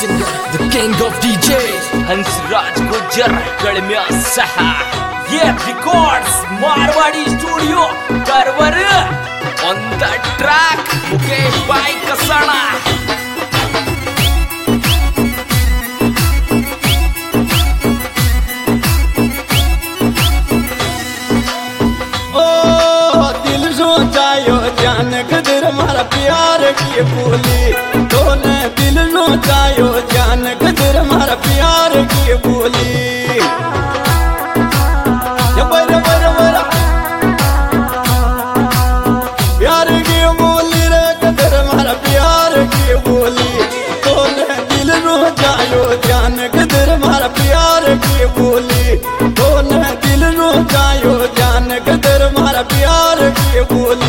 singer, the king of DJs, Hansraj Gujjar कड़म्या सहा ये records Marwari studio Karwar on the track Mukesh भाई कसाना। जान कदर मारा प्यार की बोली तो न दिल नो जायो जान कदर मारा प्यार की बोली प्यार की बोली रे कदर मारा प्यार की बोली तो न दिल नो जायो जान कदर मारा प्यार की बोली तो न दिल नो जायो जान कदर मारा प्यार की बोली।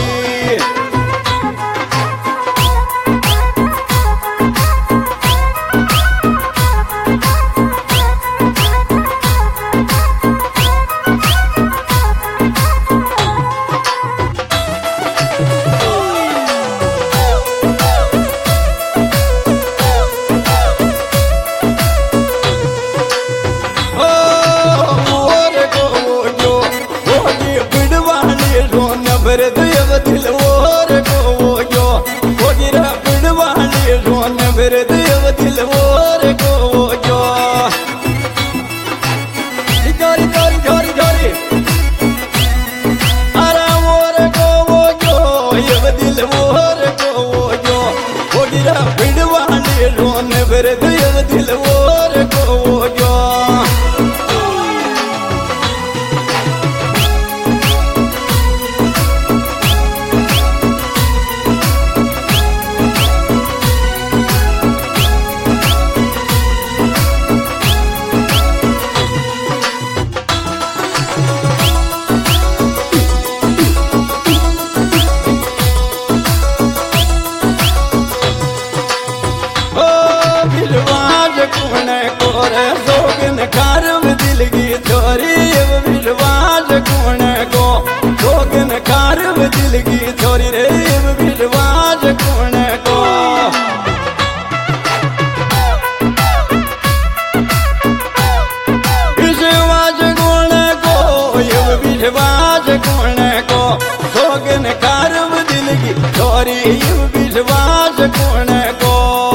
दिल और को जो वो गिरा पिड़वाली रोन मेरे देव दिल और को जो जोरी जोरी जोरी जोरी अरे और को जो ये दिल और को जो वो गिरा पिड़वाली रोन मेरे देव दिल और को जो दिल की छोरी रे बिरवाज कौन को बिरवाज कौन को ये बिरवाज कौन को सोगन कारव दिल की छोरी ये बिरवाज कौन को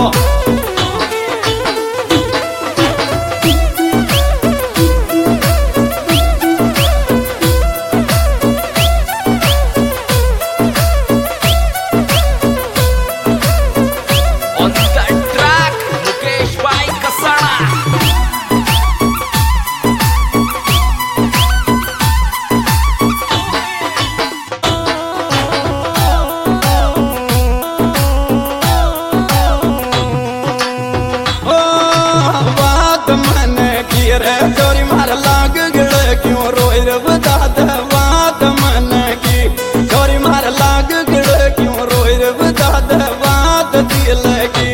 चोरी मार लाग गड़ क्यों रोई रे बता बात मन की चोरी मार लाग गड़ क्यों रोई रे बता बात दिल की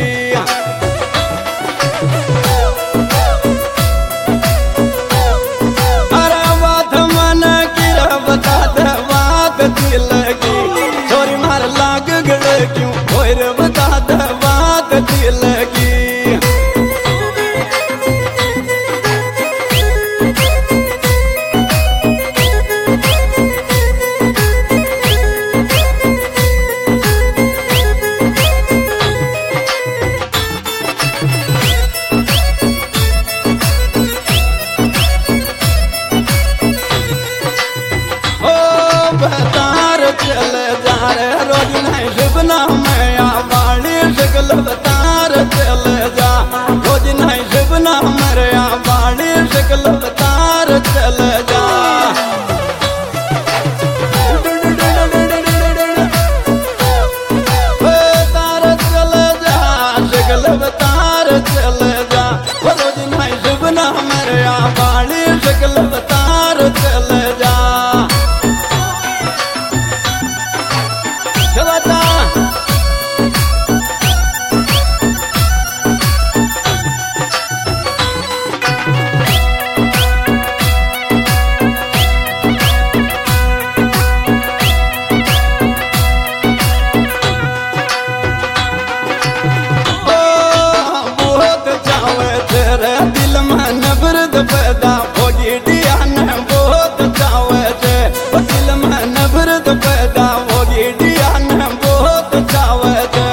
अरे बात मन की रे बता बात दिल की चोरी मार लाग गड़ क्यों रोई रे बता बात दिल की चल जा रे रोज नहीं शिवना मैं बाड़ी शकल बतार चल जा रोज नहीं शिवना मेरे बाड़ी शकल बतार चल जा तार चल जा शकल बतार चल जा रोज नहीं शिवना मेरे बाड़ी शकल बतार चल जा नफरत पैदा होगी डियान बहुत चावे छे दिल में नफरत पैदा होगी डियान बहुत चावे छे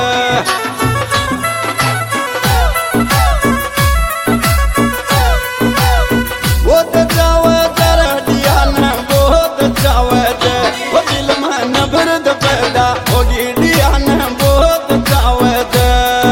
बहुत चावे छे डियान बहुत चावे छे दिल में नफरत पैदा होगी डियान बहुत चावे छे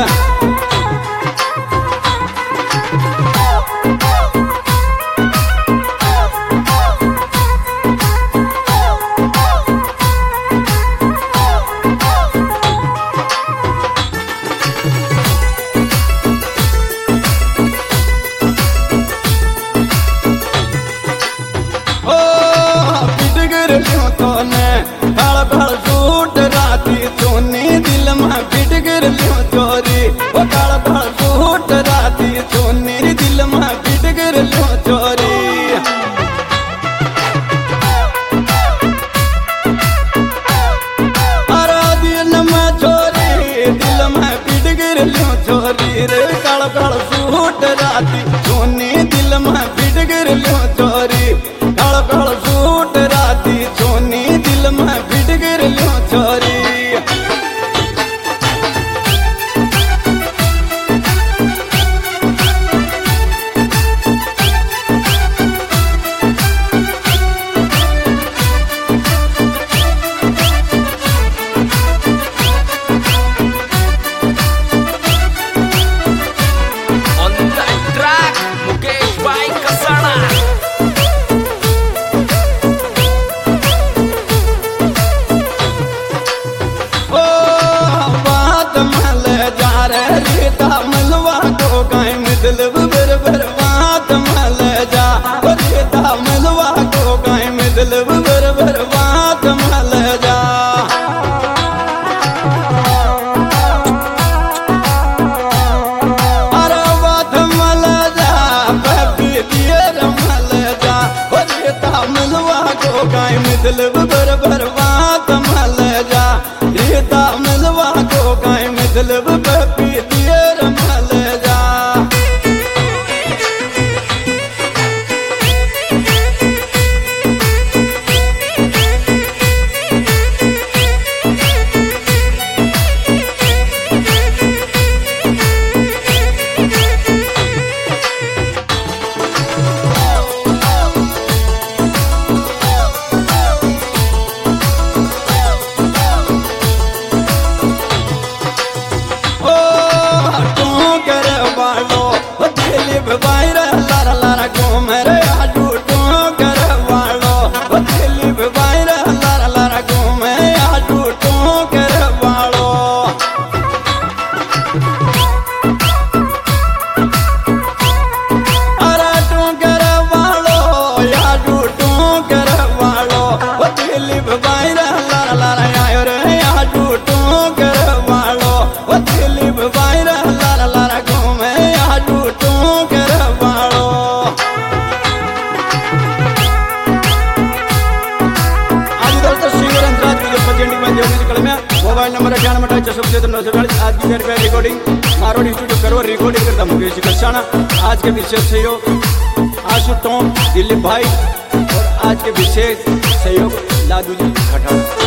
फिट कर लियो चोरी वो काला काला सूट राती सोनी दिल में फिट कर लियो चोरी अरे दिल में चोरी दिल में फिट कर लियो चोरी रे काला काला सूट राती सोनी दिल में फिट कर लियो चोरी काला काला सूट राती सोनी दिल में फिट कर लियो चोरी मतलब बरबर बात मल जा रेता मलवा को गाय मतलब बरबर बात मल जा अरे बात मल जा बापी दियर मल जा रेता मलवा को गाय मतलब बरबर बात मल जा रेता मलवा को गाय मतलब बापी दियर मल जा बाहर लारा लारा घूम रे आजू टू कर वालो दिल्ली बाहर लारा लारा घूम आजू टू कर वालो अरे टू कर वालो आजू टू कर वालो दिल्ली बाहर लारा लारा आयो रे आजू टू कर वालो दिल्ली बाहर लारा लारा घूम आजू टू मोबाइल नंबर 98 आज की recording Marwari studio Karwar recording करता मुकेश कसाना। आज के विशेष सहयोग आशु टोम दिलीप भाई और आज के विशेष सहयोग लादू जी खटाड़ा।